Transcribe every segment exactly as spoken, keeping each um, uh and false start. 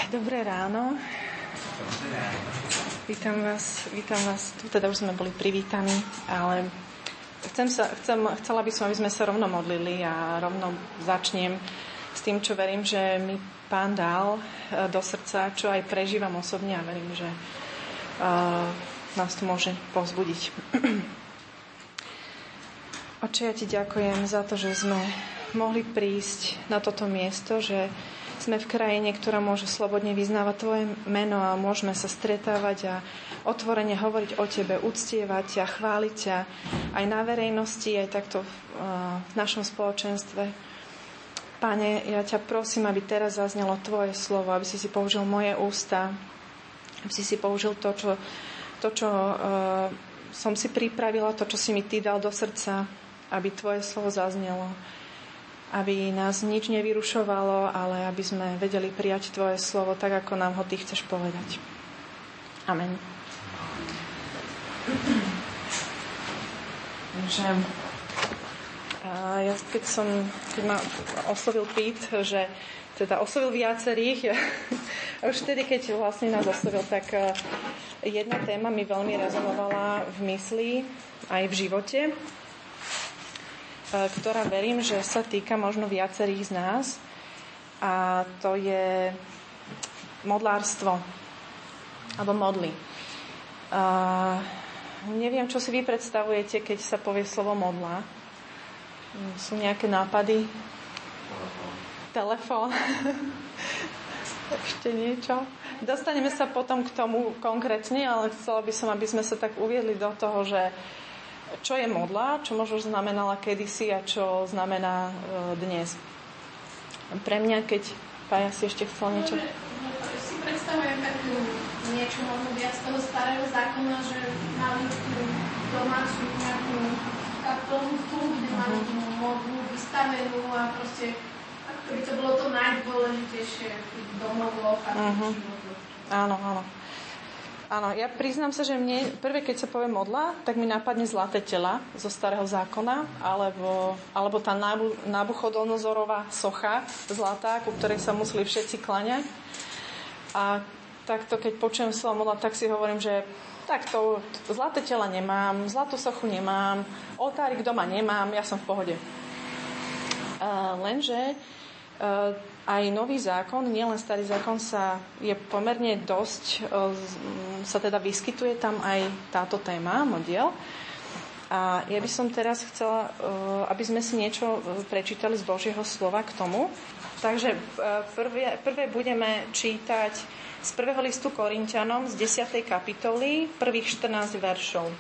Dobré ráno. Vítam vás, vítam vás. Tu teda už sme boli privítaní, ale chcem sa, chcem, chcela by som, aby sme sa rovno modlili a rovno začnem s tým, čo verím, že mi Pán dal do srdca, čo aj prežívam osobne a verím, že uh, nás to môže povzbudiť. Oče, ja ti ďakujem za to, že sme mohli prísť na toto miesto, že sme v krajine, ktorá môže slobodne vyznávať Tvoje meno a môžeme sa stretávať a otvorene hovoriť o Tebe, uctievať ťa, chváliť ťa aj na verejnosti, aj takto v, v našom spoločenstve. Pane, ja ťa prosím, aby teraz zaznelo Tvoje slovo, aby si si použil moje ústa, aby si si použil to, čo, to, čo uh, som si pripravila, to, čo si mi Ty dal do srdca, aby Tvoje slovo zaznelo. Aby nás nič nevyrušovalo, ale aby sme vedeli prijať Tvoje slovo tak, ako nám ho Ty chceš povedať. Amen. Takže ja keď som, keď ma oslovil Pít, že teda oslovil viacerých, a už vtedy, keď vlastne nás oslovil, tak jedna téma mi veľmi rezonovala v mysli aj v živote, ktorá verím, že sa týka možno viacerých z nás, a to je modlárstvo alebo modly. A neviem, čo si vy predstavujete, keď sa povie slovo modla. Sú nejaké nápady? Telefón. Ešte niečo? Dostaneme sa potom k tomu konkrétne, ale chcela by som, aby sme sa tak uviedli do toho, že čo je modla, čo možno znamenala kedysi a čo znamená e, dnes. Pre mňa, keď Pája si ešte chcel niečo... No, že si predstavujem takú niečo možno viac toho starého zákona, že mali tú domácu nejakú kapelu, kde mali tú modlu vystavenú a proste ako by to bolo to najdôležitejšie v tých domovoch a v tých životoch. Áno, áno. Áno, ja priznám sa, že mne prvé, keď sa povie modla, tak mi napadne Zlaté tela zo Starého zákona, alebo, alebo tá Nabuchodonozorová socha zlatá, ku ktorej sa museli všetci klaňať. A takto, keď počujem slovo modla, tak si hovorím, že takto zlaté tela nemám, zlatú sochu nemám, oltárik doma nemám, ja som v pohode. Uh, lenže uh, aj nový zákon, nielen starý zákon, sa je pomerne dosť, sa teda vyskytuje tam aj táto téma, modiel. A ja by som teraz chcela, aby sme si niečo prečítali z Božieho slova k tomu. Takže prvé, prvé budeme čítať z prvého listu Korinťanom z desiatej kapitoly, prvých štrnásť veršov.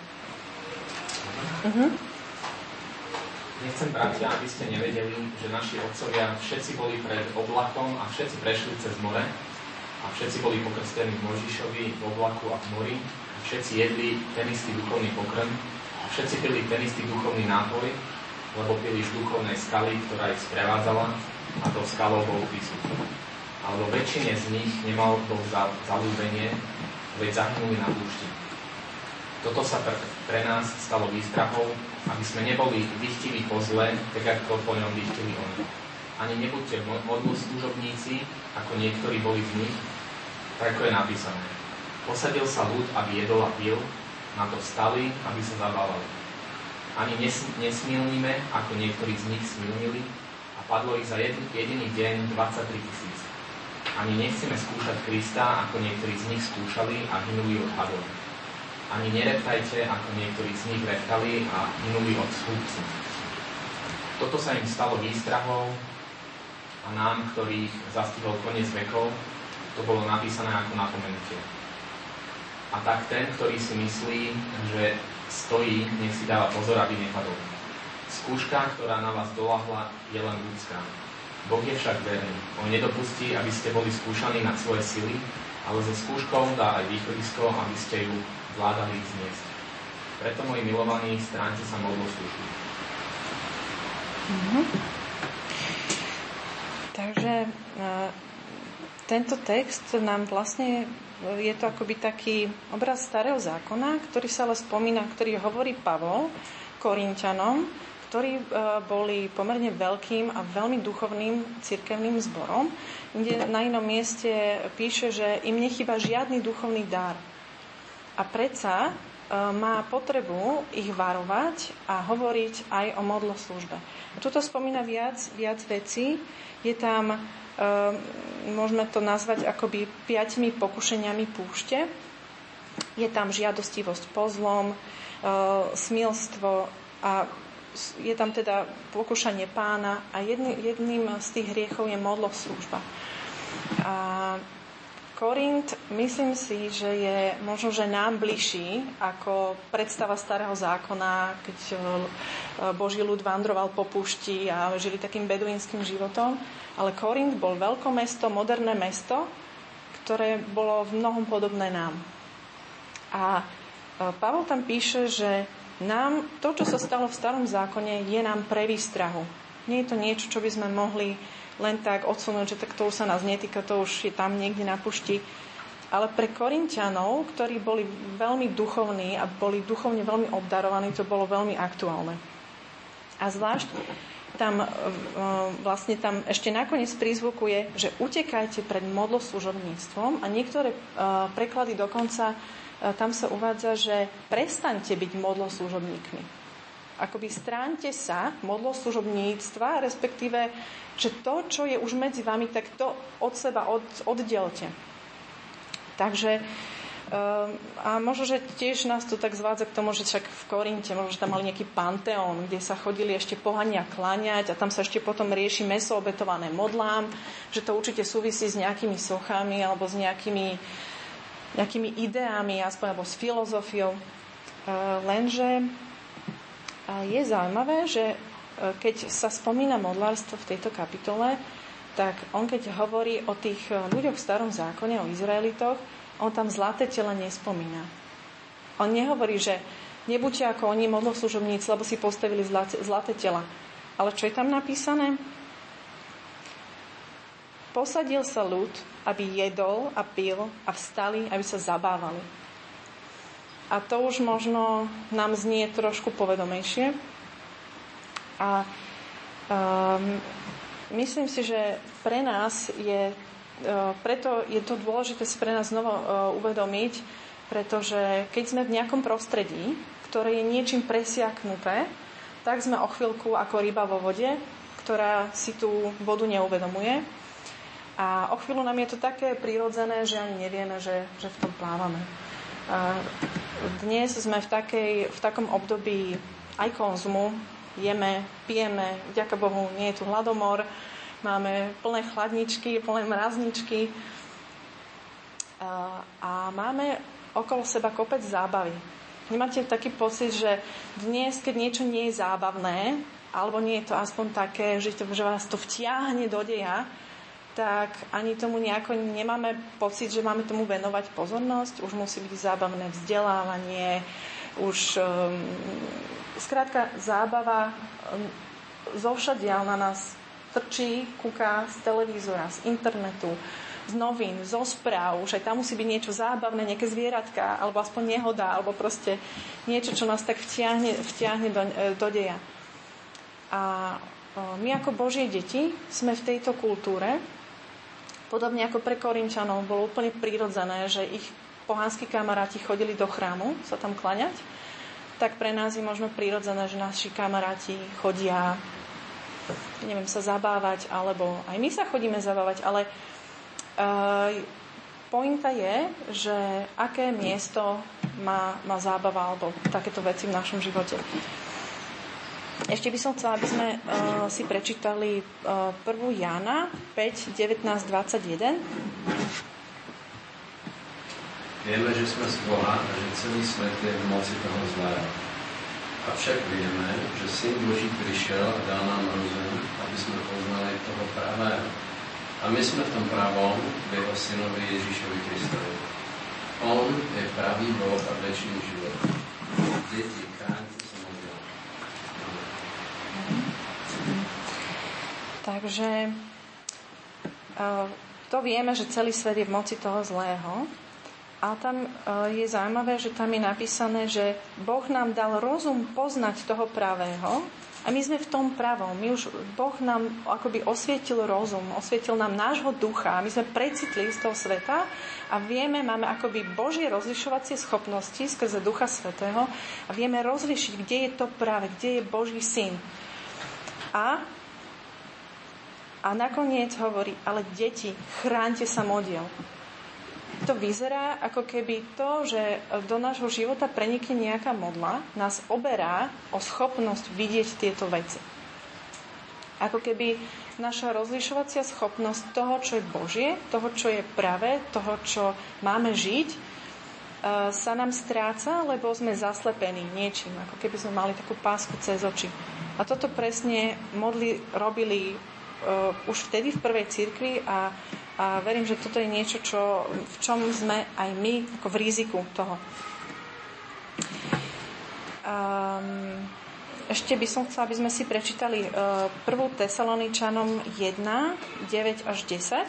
Mhm. Nechcem, bratia, aby ste nevedeli, že naši otcovia všetci boli pred oblakom a všetci prešli cez more a všetci boli pokrstení v Mojžišovi, v oblaku a v mori a všetci jedli ten istý duchovný pokrm a všetci pili ten istý duchovný nápoj, lebo pili z duchovnej skaly, ktorá ich sprevádzala, a to skalou bol Kristus. Alebo väčšine z nich nemal Boh zaľúbenie, veď zahynuli na púšti. Toto sa pre, pre nás stalo výstrahou, aby sme neboli dychtiví po zle, tak ako po ňom dychtili oni. Ani nebuďte modlu služobníci, ako niektorí boli z nich, tak ako je napísané. Posadil sa ľud, aby jedol a pil, na to vstali, aby sa zabávali. Ani nes, nesmilníme, ako niektorí z nich smilnili, a padlo ich za jed, jediný deň dvadsaťtri tisíc. Ani nechceme skúšať Krista, ako niektorí z nich skúšali a hynuli od hadov. Ani nereptajte, ako niektorí z nich reptali a hynuli od schúbcu. Toto sa im stalo výstrahou a nám, ktorých zastihol koniec vekov, to bolo napísané ako napomenutie. A tak ten, ktorý si myslí, že stojí, nech si dáva pozor, aby nepadol. Skúška, ktorá na vás doľahla, je len ľudská. Boh je však verný. On nedopustí, aby ste boli skúšaní na svoje sily, ale so skúškou dá aj východisko, aby ste ju vládali zniesť. Preto, moji milovaní, stráňte sa modlou služby. Mm-hmm. Takže e, tento text nám vlastne je to akoby taký obraz Starého zákona, ktorý sa ale spomína, ktorý hovorí Pavol Korinťanom, ktorí boli pomerne veľkým a veľmi duchovným cirkevným zborom, kde na inom mieste píše, že im nechýba žiadny duchovný dar. A predsa má potrebu ich varovať a hovoriť aj o modloslužbe. Tuto spomína viac, viac vecí. Je tam, e, môžeme to nazvať akoby piatimi pokušeniami púšte. Je tam žiadostivosť po zlom, e, smilstvo a je tam teda pokušanie Pána a jedný, jedným z tých hriechov je modloslužba. A Korint, myslím si, že je možno, že nám bližší ako predstava Starého zákona, keď Boží ľud vandroval po púšti a žili takým beduínskym životom. Ale Korint bol veľkomesto, moderné mesto, ktoré bolo v mnohom podobné nám. A Pavol tam píše, že nám to, čo sa stalo v Starom zákone, je nám pre výstrahu. Nie je to niečo, čo by sme mohli len tak odsunúť, že tak to už sa nás netýka, to už je tam niekde na pušti. Ale pre Korinťanov, ktorí boli veľmi duchovní a boli duchovne veľmi obdarovaní, to bolo veľmi aktuálne. A zvlášť tam vlastne tam ešte nakoniec prizvukuje, že utekajte pred modloslužobníctvom a niektoré preklady dokonca tam sa uvádza, že prestaňte byť modloslužobníkmi. Akoby stráňte sa modloslužobníctva, respektíve, že to, čo je už medzi vami, tak to od seba od, oddelte. Takže a možno, že tiež nás to tak zvádza k tomu, že však v Korinte, možno, že tam mali nejaký panteón, kde sa chodili ešte pohania kláňať a tam sa ešte potom rieši mäso obetované modlám, že to určite súvisí s nejakými sochami alebo s nejakými, nejakými ideami, aspoň alebo s filozofiou. Lenže je zaujímavé, že keď sa spomína modlárstvo v tejto kapitole, tak on keď hovorí o tých ľuďoch v Starom zákone, o Izraelitoch, on tam zlaté tela nespomína. On nehovorí, že nebuďte ako oni modloslužobníci, lebo si postavili zlaté, zlaté tela. Ale čo je tam napísané? Posadil sa ľud, aby jedol a pil a vstali, aby sa zabávali. A to už možno nám znie trošku povedomejšie. A um, myslím si, že pre nás je, uh, preto je to dôležité si pre nás znovu uh, uvedomiť, pretože keď sme v nejakom prostredí, ktoré je niečím presiaknuté, tak sme o chvíľku ako ryba vo vode, ktorá si tú vodu neuvedomuje. A o chvíľu nám je to také prirodzené, že ani nevieme, že, že v tom plávame. Dnes sme v, takej, v takom období aj konzumu, jeme, pijeme, vďaka Bohu, nie je tu hladomor, máme plné chladničky, plné mrazničky a, a máme okolo seba kopec zábavy. Nemáte taký pocit, že dnes, keď niečo nie je zábavné, alebo nie je to aspoň také, že, to, že vás to vtiahne do deja, tak ani tomu nejako nemáme pocit, že máme tomu venovať pozornosť. Už musí byť zábavné vzdelávanie, už um, skrátka zábava um, zovšadiaľ na nás trčí, kúka z televízora, z internetu, z novín, zo správ. Už aj tam musí byť niečo zábavné, nejaké zvieratka, alebo aspoň nehoda, alebo proste niečo, čo nás tak vtiahne, vtiahne do, do deja. A my ako Božie deti sme v tejto kultúre. Podobne ako pre Korinčanov bolo úplne prirodzené, že ich pohanskí kamaráti chodili do chrámu sa tam klaňať, tak pre nás je možno prirodzené, že naši kamaráti chodia, neviem, sa zabávať, alebo aj my sa chodíme zabávať, ale uh, pointa je, že aké miesto má, má zábava alebo takéto veci v našom živote. Ešte by som chcela, aby sme uh, si prečítali uh, prvú Jána päť, devätnásť, dvadsaťjeden. Vieme, že sme z Boha a že celý svet je v moci toho zlého. Avšak vieme, že Syn Boží prišiel a dal nám rozum, aby sme poznali toho pravého. A my sme v tom pravom v jeho Synovi Ježišovi Kristovi. On je pravý Boh a večný život. Deti, chráňte sa modlá. Takže to vieme, že celý svet je v moci toho zlého. A tam je zaujímavé, že tam je napísané, že Boh nám dal rozum poznať toho pravého A my sme v tom pravom. My už, Boh nám akoby osvietil rozum, osvietil nám nášho ducha. A my sme precitli z toho sveta a vieme, máme akoby Božie rozlišovacie schopnosti skrze Ducha Svätého a vieme rozlišiť, kde je to práve, kde je Boží syn. A, a nakoniec hovorí, ale deti, chránte sa modiel. To vyzerá, ako keby to, že do nášho života prenikne nejaká modla, nás oberá o schopnosť vidieť tieto veci. Ako keby naša rozlišovacia schopnosť toho, čo je Božie, toho, čo je pravé, toho, čo máme žiť, sa nám stráca, lebo sme zaslepení niečím. Ako keby sme mali takú pásku cez oči. A toto presne modly robili uh, už vtedy v prvej cirkvi a A verím, že toto je niečo, čo, v čom sme aj my ako v riziku toho. Um, ešte by som chcela, aby sme si prečítali uh, prvú Tesaloničanom jeden, deväť až desať.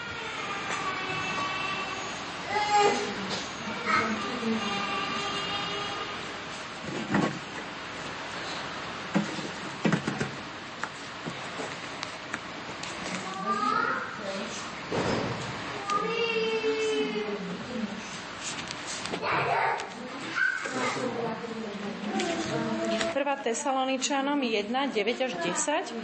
prvá Tesaloničanom jeden, deväť až desať.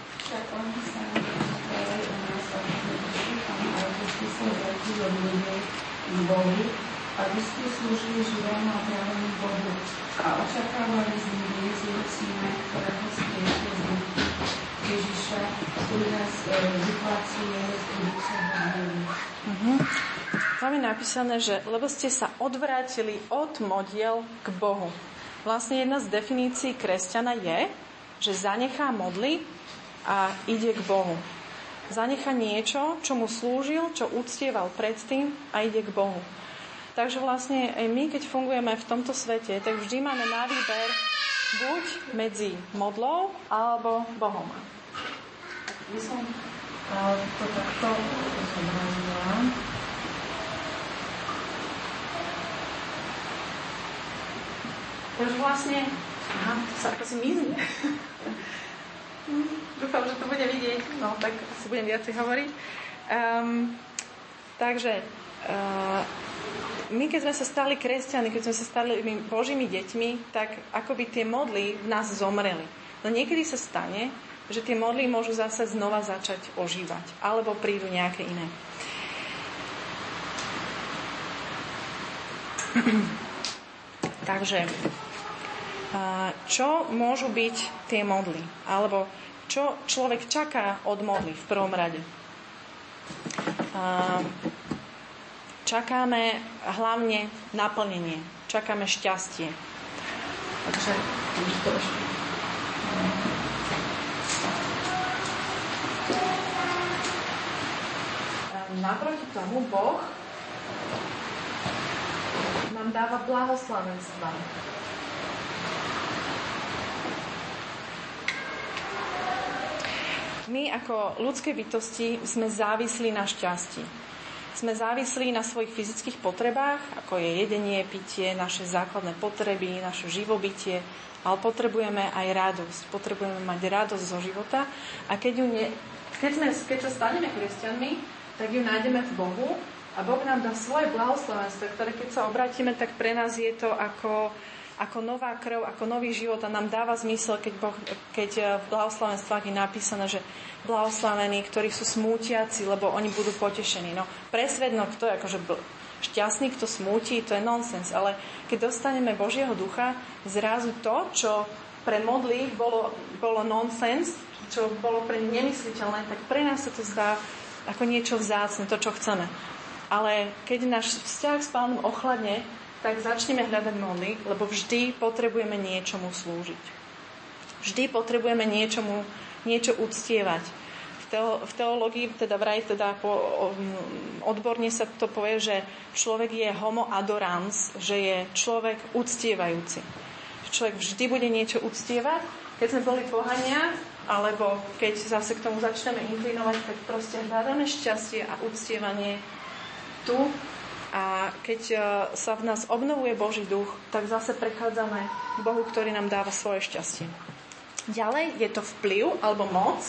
Aby ste slúžili živému a pravému Bohu a očakávali z nich Ježiho Syna, ktorého ste zničili, Ježiša, ktorý nás vyplacuje z budúceho hnevu. Uh-huh. Tam je napísané, že lebo ste sa odvrátili od modiel k Bohu. Vlastne jedna z definícií kresťana je, že zanechá modly a ide k Bohu. Zanechá niečo, čo mu slúžil, čo uctieval predtým a ide k Bohu. Takže vlastne aj my, keď fungujeme v tomto svete, tak vždy máme na výber buď medzi modlou alebo Bohom. Ja som to takto zobrazila. Takže vlastne, aha, to sa ako si mizne. Dúfam, že to bude vidieť, no tak si budem viacej hovoriť. Um, takže uh, my, keď sme sa stali kresťani, keď sme sa stali Božími deťmi, tak akoby tie modly v nás zomreli. No niekedy sa stane, že tie modly môžu zase znova začať ožívať, alebo prídu nejaké iné. Takže čo môžu byť tie modly? Alebo čo človek čaká od modly v prvom rade? Čakáme hlavne naplnenie. Čakáme šťastie. Takže to ešte. Naproti tomu Boh nám dáva blahoslavenstva. My ako ľudské bytosti sme závislí na šťastí. Sme závislí na svojich fyzických potrebách, ako je jedenie, pitie, naše základné potreby, naše živobytie, ale potrebujeme aj radosť. Potrebujeme mať radosť zo života a keď, ju ne, keď, sme, keď sa staneme kresťanmi, tak ju nájdeme v Bohu a Boh nám dá svoje blahoslavenstvo, ktoré keď sa obrátime, tak pre nás je to ako, ako nová krv, ako nový život a nám dáva zmysel, keď, boh, keď v blahoslavenstvách je napísané, že blahoslavení, ktorí sú smútiaci, lebo oni budú potešení. No, pre svet, no kto je akože šťastný, kto smúti, to je nonsens, ale keď dostaneme Božieho ducha, zrazu to, čo pre modly bolo, bolo nonsens, čo bolo pre nemysliteľné, tak pre nás sa to zdá ako niečo vzácne, to, čo chceme. Ale keď náš vzťah s Pánom ochladne, tak začneme hľadať modly, lebo vždy potrebujeme niečomu slúžiť. Vždy potrebujeme niečomu, niečo uctievať. V, teo, v teológii, teda vraj, teda po, odborne sa to povie, že človek je homo adorans, že je človek uctievajúci. Človek vždy bude niečo uctievať. Keď sme boli pohania, alebo keď zase k tomu začneme inklinovať, tak proste hľadáme šťastie a uctievanie tu. A keď sa v nás obnovuje Boží duch, tak zase prechádzame k Bohu, ktorý nám dáva svoje šťastie. Ďalej je to vplyv alebo moc.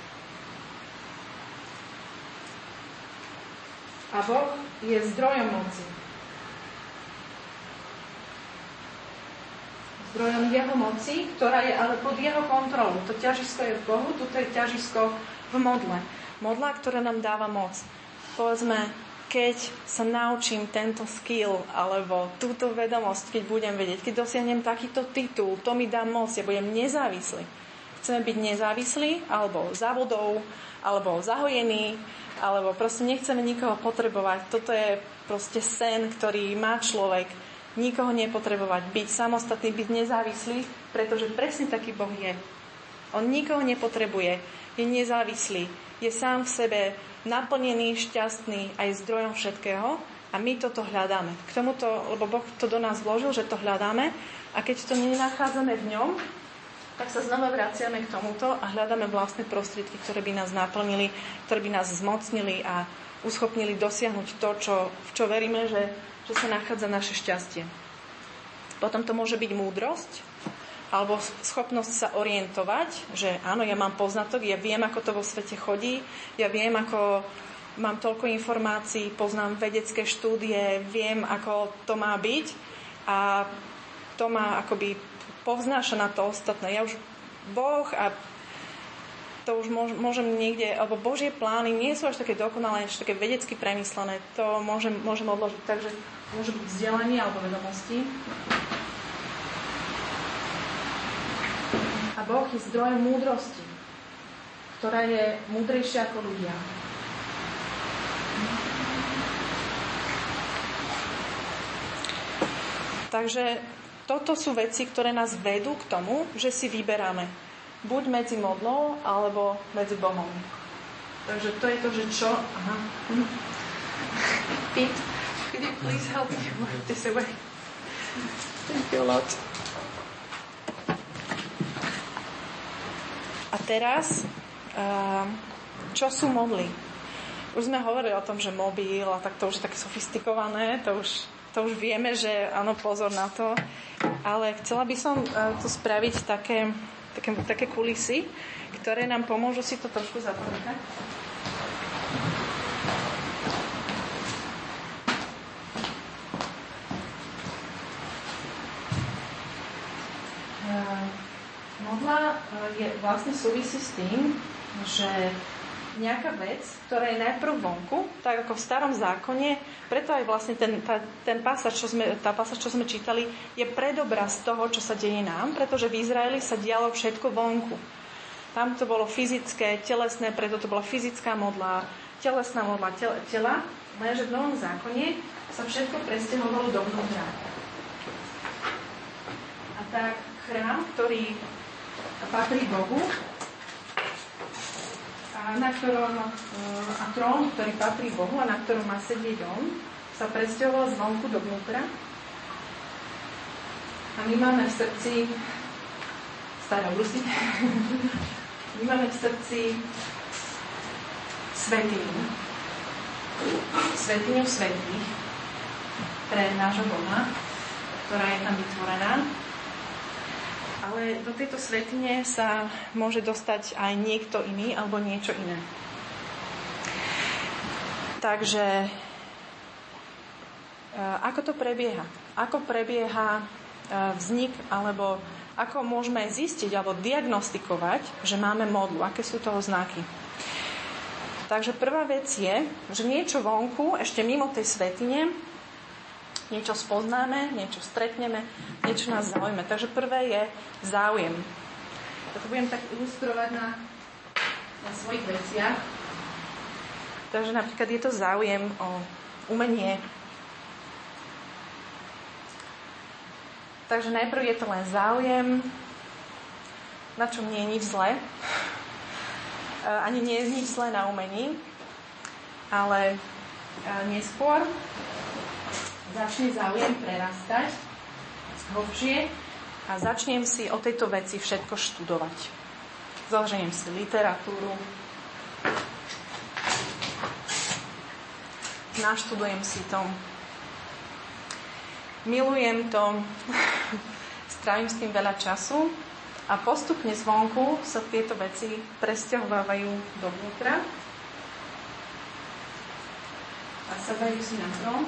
A Boh je zdrojom moci. Zdrojom jeho moci, ktorá je ale pod jeho kontrolou. To ťažisko je v Bohu, toto je ťažisko v modle. Modla, ktorá nám dáva moc. Povedzme, keď sa naučím tento skill alebo túto vedomosť, keď budem vedieť, keď dosiahnem takýto titul, to mi dá moc, ja budem nezávislý. Chceme byť nezávislí, alebo závodov, alebo zahojení, alebo proste nechceme nikoho potrebovať. Toto je proste sen, ktorý má človek. Nikoho nepotrebovať, byť samostatný, byť nezávislý, pretože presne taký Boh je. On nikoho nepotrebuje, je nezávislý, je sám v sebe naplnený, šťastný aj zdrojom všetkého a my toto hľadáme. K tomuto, lebo Boh to do nás vložil, že to hľadáme a keď to nenachádzame v ňom, tak sa znova vraciame k tomuto a hľadáme vlastné prostriedky, ktoré by nás naplnili, ktoré by nás zmocnili a uschopnili dosiahnuť to, čo, v čo veríme, že, že sa nachádza naše šťastie. Potom to môže byť múdrosť, alebo schopnosť sa orientovať, že áno, ja mám poznatok, ja viem, ako to vo svete chodí, ja viem, ako mám toľko informácií, poznám vedecké štúdie, viem, ako to má byť a to ma akoby povznáša na to ostatné. Ja už Boh a to už môžem niekde, alebo Božie plány nie sú až také dokonalé, až také vedecky premyslené, to môžem, môžem odložiť. Takže môže byť vzdelanie alebo vedomosti. A Boh je zdrojom múdrosti, ktorá je múdrejšia ako ľudia. Takže toto sú veci, ktoré nás vedú k tomu, že si vyberáme buď medzi modlou, alebo medzi Bohom. Takže to je to, že čo... Aha. Pete, could you please help me move this away? Thank you a lot. A teraz, čo sú modly? Už sme hovorili o tom, že mobil, a tak to už je také sofistikované, to už, to už vieme, že áno, pozor na to. Ale chcela by som tu spraviť také, také, také kulisy, ktoré nám pomôžu si to trošku zapamätať. Modla je vlastne súvisí s tým, že nejaká vec, ktorá je najprv vonku, tak ako v starom zákone, preto aj vlastne ten, tá, ten pasáž, čo sme, tá pasáž, čo sme čítali, je predobraz toho, čo sa deje nám, pretože v Izraeli sa dialo všetko vonku. Tam to bolo fyzické, telesné, preto to bola fyzická modla, telesná modla tela, tela lenže v Novom zákone sa všetko presťahovalo dovnútra. A tak chrám, ktorý patrí Bohu, a, na ktorom, a trón, ktorý patrí Bohu a na ktorom má sedieť on, sa presťahoval zvonku dovnútra. A my máme v srdci staré obrusy. My máme v srdci svätyňu. Svätyňu svätých pre nášho Boha, ktorá je tam vytvorená. Ale do tejto svätyne sa môže dostať aj niekto iný alebo niečo iné. Takže ako to prebieha? Ako prebieha vznik alebo ako môžeme zistiť alebo diagnostikovať, že máme modlu? Aké sú toho znaky? Takže prvá vec je, že niečo vonku, ešte mimo tej svätyne, niečo spoznáme, niečo stretneme, niečo nás zaujme. Takže prvé je záujem. Ja to budem tak ilustrovať na, na svojich veciach. Takže napríklad je to záujem o umenie. Takže najprv je to len záujem, na čom nie je nič zlé. Ani nie je nič zlé na umení, ale neskôr začne záujem prerastať hlbšie a začnem si o tejto veci všetko študovať. Založeniem si literatúru, naštudujem si to, milujem to, strávim s tým veľa času A postupne zvonku sa tieto veci presťahovávajú dovnútra a sadajú si na trón.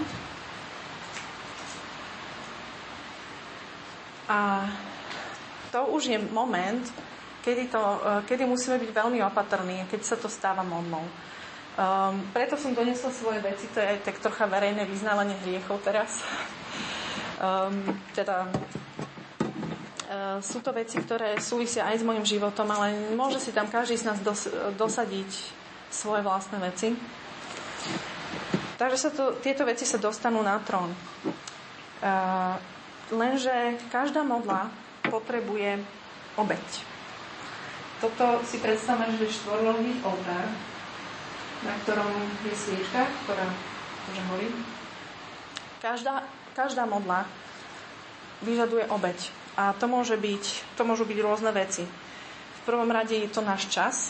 A to už je moment, kedy, to, kedy musíme byť veľmi opatrní, keď sa to stáva modlou. Um, preto som donesla svoje veci, to je aj tak trocha verejné vyznávanie hriechov teraz. Um, teda uh, sú to veci, ktoré súvisia aj s mojim životom, ale môže si tam každý z nás dos- dosadiť svoje vlastné veci. Takže sa to, tieto veci sa dostanú na trón. Uh, lenže každá modla potrebuje obeť. Toto si predstavme, že je štvornohý oltár, na ktorom je sviečka, ktorá môže horí. Každá, každá modla vyžaduje obeť. A to môže byť, to môžu byť rôzne veci. V prvom rade je to náš čas.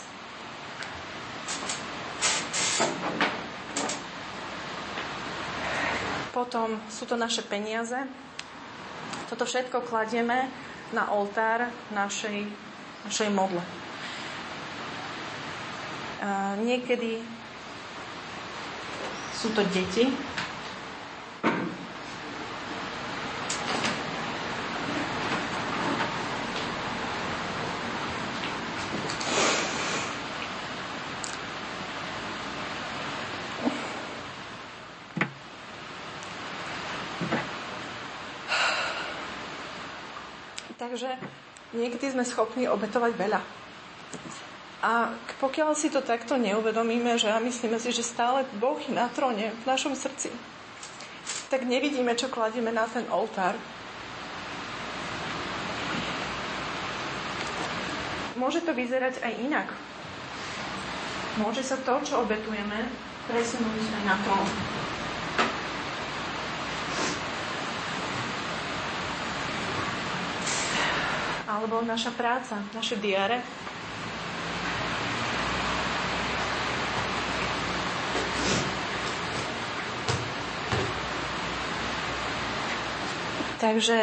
Potom sú to naše peniaze. Toto všetko kladieme na oltár našej, našej modle. A niekedy sú to deti. Takže niekedy sme schopní obetovať veľa. A pokiaľ si to takto neuvedomíme, že a myslíme si, že stále Boh je na tróne v našom srdci, tak nevidíme, čo kladieme na ten oltár. Môže to vyzerať aj inak. Môže sa to, čo obetujeme, presunúť aj na trón. Alebo naša práca, naše diare. Takže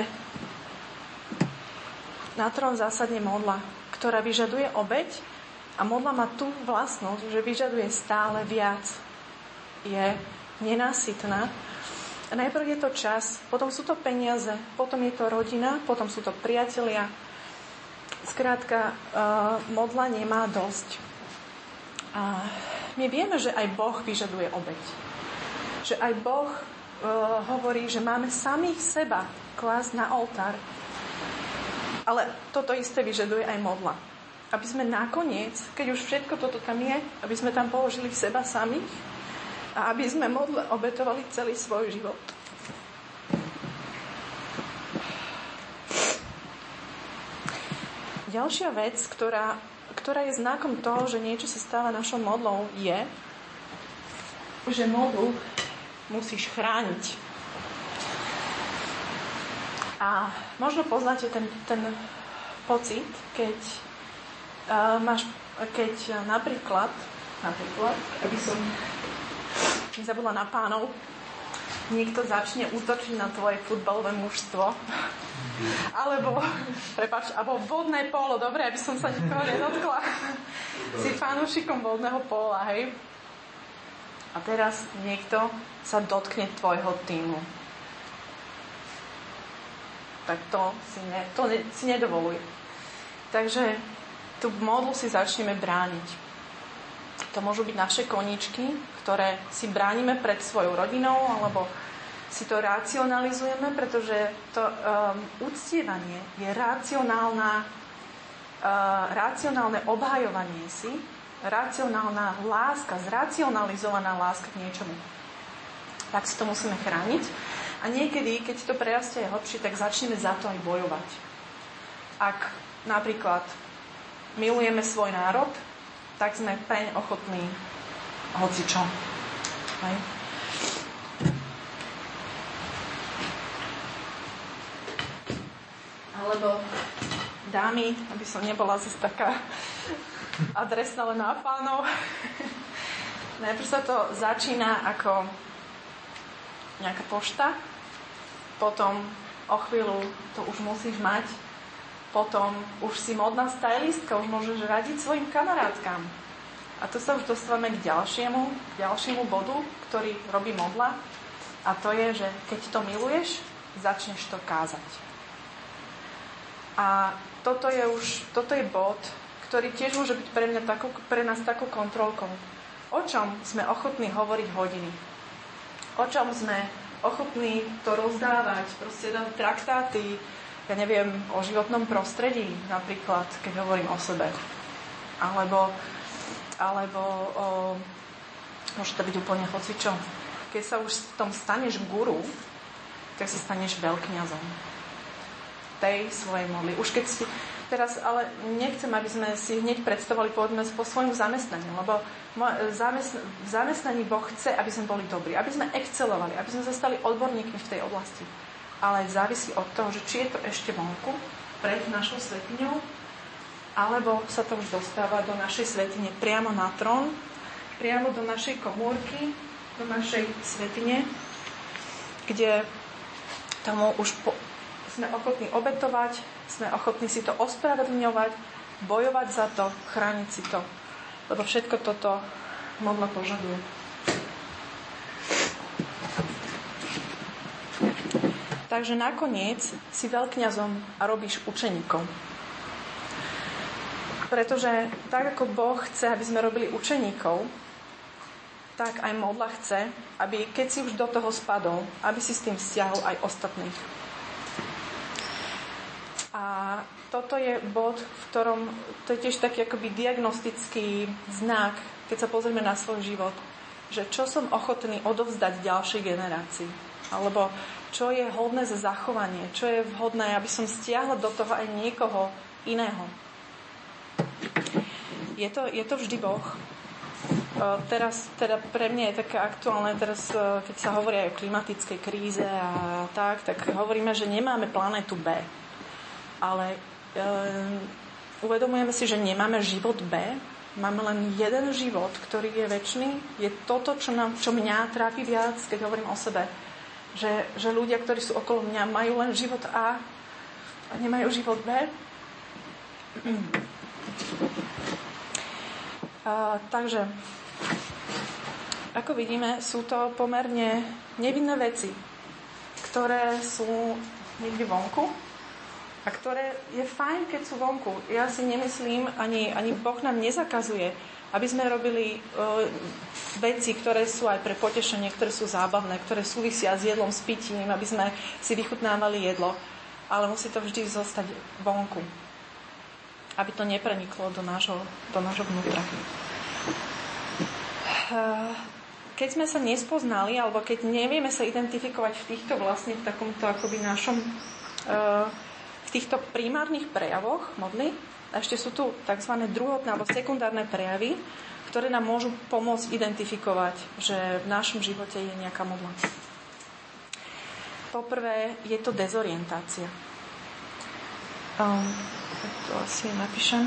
na trón zásadne modla, ktorá vyžaduje obeť a modla má tú vlastnosť, že vyžaduje stále viac. Je nenásytná. A najprv je to čas, potom sú to peniaze, potom je to rodina, potom sú to priatelia. Skrátka, uh, modla nemá dosť. A my vieme, že aj Boh vyžaduje obeť. Že aj Boh uh, hovorí, že máme samých seba klásť na oltár. Ale toto isté vyžaduje aj modla. Aby sme nakoniec, keď už všetko toto tam je, aby sme tam položili seba samých a aby sme modle obetovali celý svoj život. Ďalšia vec, ktorá, ktorá je znakom toho, že niečo sa stáva našou modlou, je, že modlu musíš chrániť. A možno poznáte ten, ten pocit, keď uh, máš, keď uh, napríklad, napríklad, aby som nezabudla na pánov, niekto začne útočiť na tvoje futbalové mužstvo. Alebo, prepáč, alebo vodné pólo, dobre, aby som sa nikoho nedotkla. Si fanúšikom vodného póla, hej? A teraz niekto sa dotkne tvojho týmu. Tak to si, ne, to ne, si nedovoluj. Takže tú modlu si začneme brániť. To môžu byť naše koníčky, ktoré si bránime pred svojou rodinou, alebo si to racionalizujeme, pretože to um, uctievanie je racionálna, uh, racionálne obhajovanie si, racionálna láska, zracionalizovaná láska k niečomu. Tak si to musíme chrániť. A niekedy, keď to prerastie aj hlbšie, tak začneme za to aj bojovať. Ak napríklad milujeme svoj národ, tak sme preň ochotní hocičo. Hej. Alebo dámy, aby som nebola zase taká adresná len na pánov. Najprv sa to začína ako nejaká pošta, potom o chvíľu to už musíš mať Potom už si modná stylistka, už môžeš radiť svojim kamarátkam. A tu sa už dostávame k ďalšiemu, ďalšiemu bodu, ktorý robí modla. A to je, že keď to miluješ, začneš to kázať. A toto je už, toto je bod, ktorý tiež môže byť pre, mňa takú, pre nás takou kontrolkou. O čom sme ochotní hovoriť hodiny? O čom sme ochotní to rozdávať? Proste dať traktáty, ja neviem, o životnom prostredí, napríklad, keď hovorím o sebe. Alebo, alebo o, môže to byť úplne hocičo. Keď sa už v tom staneš guru, tak sa staneš veľkňazom tej svojej modly. Už keď si teraz, ale nechcem, aby sme si hneď predstavovali, povedzme, po svojom zamestnaní, lebo v zamestnaní Boh chce, aby sme boli dobrí, aby sme excelovali, aby sme sa stali odborníkmi v tej oblasti. Ale závisí od toho, že či je to ešte vonku, pred našou svätyňou, alebo sa to už dostáva do našej svätyne priamo na trón, priamo do našej komórky, do našej svätyne, kde tomu už po, sme ochotní obetovať, sme ochotní si to ospravedlňovať, bojovať za to, chrániť si to. Lebo všetko toto modla požaduje. Takže nakoniec si veľkňazom a robíš učeníkov. Pretože tak, ako Boh chce, aby sme robili učeníkov, tak aj modla chce, aby keď si už do toho spadol, aby si s tým stiahol aj ostatných. A toto je bod, v ktorom to je tiež taký akoby diagnostický znak, keď sa pozrieme na svoj život, že čo som ochotný odovzdať ďalšej generácii. Alebo čo je hodné za zachovanie, čo je vhodné, aby som stiahla do toho aj niekoho iného. Je to, je to vždy Boh. Teraz teda pre mňa je také aktuálne, teraz keď sa hovorí aj o klimatickej kríze a tak, tak hovoríme, že nemáme planétu B. Ale um, uvedomujeme si, že nemáme život B, máme len jeden život, ktorý je večný. Je toto, čo, nám, čo mňa trápi viac, keď hovorím o sebe. Že, že ľudia, ktorí sú okolo mňa, majú len život A a nemajú život B. A, takže ako vidíme, sú to pomerne nevinné veci, ktoré sú niekde vonku a ktoré je fajn, keď sú vonku. Ja si nemyslím, ani, ani Boh nám nezakazuje, aby sme robili uh, veci, ktoré sú aj pre potešenie, ktoré sú zábavné, ktoré súvisia s jedlom, s pitím, aby sme si vychutnávali jedlo. Ale musí to vždy zostať vonku, aby to nepreniklo do nášho, do nášho vnútra. Uh, Keď sme sa nespoznali, alebo keď nevieme sa identifikovať v týchto vlastne v takomto akoby našom v týchto primárnych prejavoch modly, a ešte sú tu tzv. Druhotné alebo sekundárne prejavy, ktoré nám môžu pomôcť identifikovať, že v našom živote je nejaká modla. Poprvé je to dezorientácia. Um, to asi napíšem.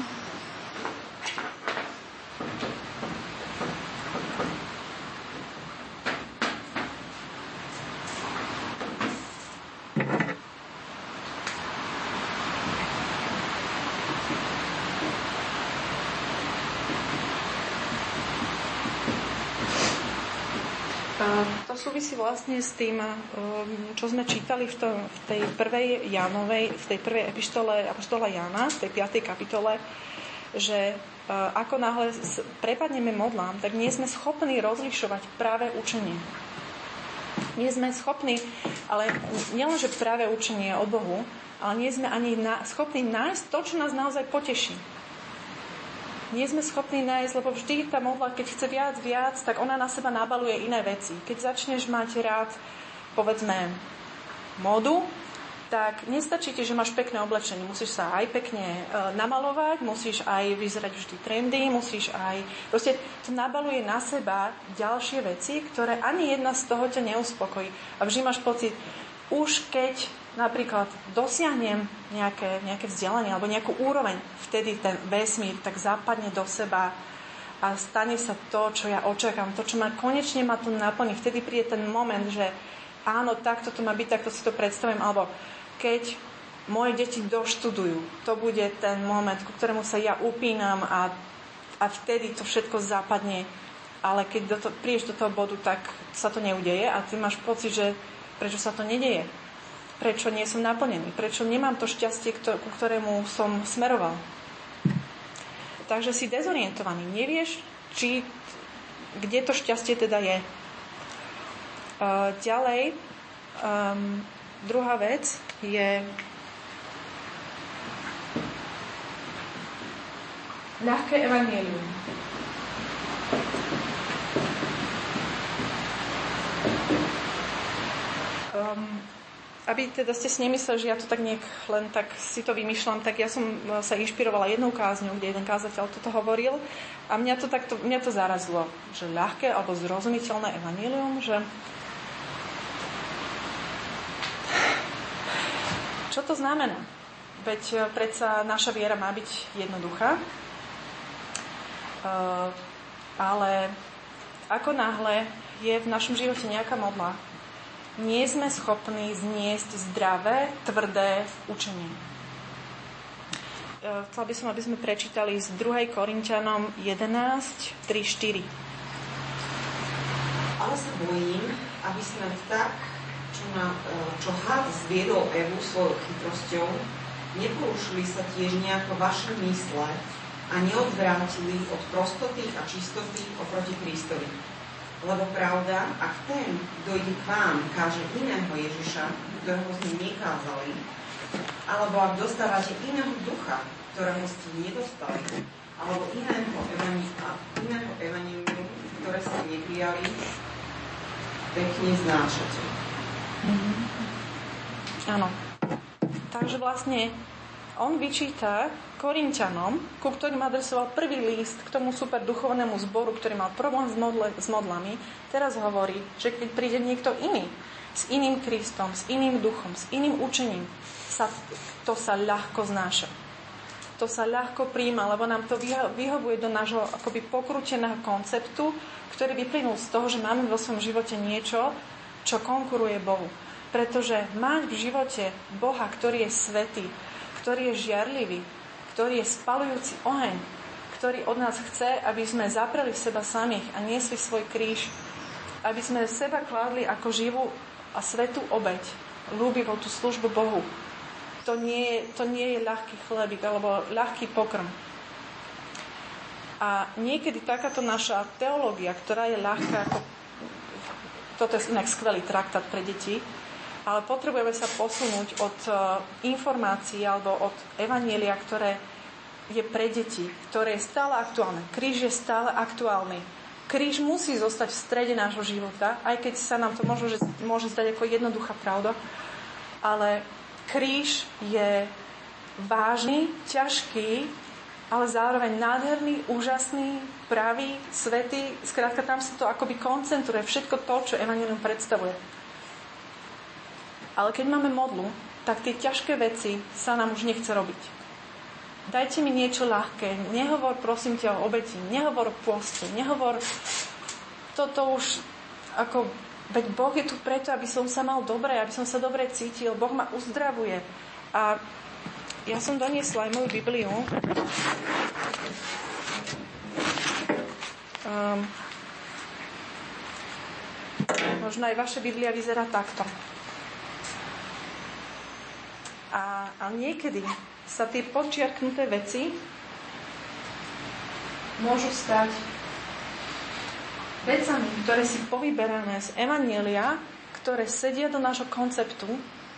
To súvisí vlastne s tým, čo sme čítali v, tom, v tej prvej Jánovej, v tej prvej epištole apoštola Jána, v tej piatej kapitole, že ako náhle prepadneme modlám, tak nie sme schopní rozlišovať práve učenie. Nie sme schopní, ale nielen, že práve učenie je o Bohu, ale nie sme ani na, schopní nájsť to, čo nás naozaj poteší. Nie sme schopní nájsť, lebo vždy tá modla, keď chce viac, viac, tak ona na seba nabaluje iné veci. Keď začneš mať rád, povedzme, módu, tak nestačí ti, že máš pekné oblečenie. Musíš sa aj pekne e, namalovať, musíš aj vyzerať vždy trendy, musíš aj... Proste to nabaluje na seba ďalšie veci, ktoré ani jedna z toho ťa neuspokojí. A vždy máš pocit, už keď napríklad dosiahnem nejaké, nejaké vzdelanie alebo nejakú úroveň, vtedy ten vesmír tak zapadne do seba a stane sa to, čo ja očakám, to, čo ma konečne ma tu naplní. Vtedy príde ten moment, že áno, takto to má byť, takto si to predstavím, alebo keď moje deti doštudujú. To bude ten moment, ku ktorému sa ja upínam a, a vtedy to všetko zapadne. Ale keď do to, prídeš do toho bodu, tak sa to neudeje a ty máš pocit, že prečo sa to nedeje? Prečo nie som naplnený? Prečo nemám to šťastie, ku ktorému som smeroval? Takže si dezorientovaný. Nevieš, či, kde to šťastie teda je. Uh, ďalej, um, druhá vec je ľahké evanjelium. Um, aby teda ste si nemysleli, že ja to tak nejak len tak si to vymýšľam, tak ja som sa inšpirovala jednou kázňou, kde jeden kázateľ toto hovoril a mňa to, takto, mňa to zarazilo, že ľahké alebo zrozumiteľné evanjelium, že čo to znamená? Veď predsa naša viera má byť jednoduchá, uh, ale ako náhle je v našom živote nejaká modla, nie sme schopní zniesť zdravé, tvrdé učenie. Chcel by som, aby sme prečítali z druhej Korinťanom jedenásť, tri štyri. Ale sa bojím, aby sme tak, čo, na, čo had zviedol Evu svojou chytrosťou, neporušili sa tiež nejako vaše mysle a neodvrátili od prostoty a čistoty oproti Kristovi. Lebo pravda, ak ten, kto ide k vám, káže iného Ježiša, ktorého ste nekázali, alebo ak dostávate iného ducha, ktorého ste nedostali, alebo iného evanjelium, ktoré ste neprijali, pekne znášate. Mm-hmm. Áno. Takže vlastne on vyčíta Korinťanom, ku ktorým adresoval prvý list k tomu super duchovnému zboru, ktorý mal problém s, modle, s modlami, teraz hovorí, že keď príde niekto iný, s iným Kristom, s iným duchom, s iným učením, sa, to sa ľahko znáša. To sa ľahko prijíma, lebo nám to vyhovuje do nášho akoby pokrúteného konceptu, ktorý vyplynul z toho, že máme vo svojom živote niečo, čo konkuruje Bohu. Pretože mať v živote Boha, ktorý je svätý, ktorý je žiarlivý, ktorý je spalujúci oheň, ktorý od nás chce, aby sme zapreli seba samých a niesli svoj kríž, aby sme seba kládli ako živú a svätú obeť, ľúbivú tú službu Bohu. To nie je, to nie je ľahký chlebík alebo ľahký pokrm. A niekedy takáto naša teológia, ktorá je ľahká, ako, toto je inak skvelý traktát pre deti, ale potrebujeme sa posunúť od uh, informácií alebo od evanjelia, ktoré je pre deti, ktoré je stále aktuálne. Kríž je stále aktuálny. Kríž musí zostať v strede nášho života, aj keď sa nám to možno, že môže zdať ako jednoduchá pravda, ale kríž je vážny, ťažký, ale zároveň nádherný, úžasný, pravý, svätý. Skrátka, tam sa to akoby koncentruje všetko to, čo evanjelium predstavuje. Ale keď máme modlu, tak tie ťažké veci sa nám už nechce robiť. Dajte mi niečo ľahké. Nehovor, prosím ťa, o obeti. Nehovor o pôste. Nehovor... Toto už... ako veď Boh je tu preto, aby som sa mal dobre, aby som sa dobre cítil. Boh ma uzdravuje. A ja som doniesla aj moju Bibliu. Um, možno aj vaša Biblia vyzerá takto. A, a niekedy sa tie podčiarknuté veci môžu stať vecami, ktoré si povyberáme z evanjelia, ktoré sedia do nášho konceptu,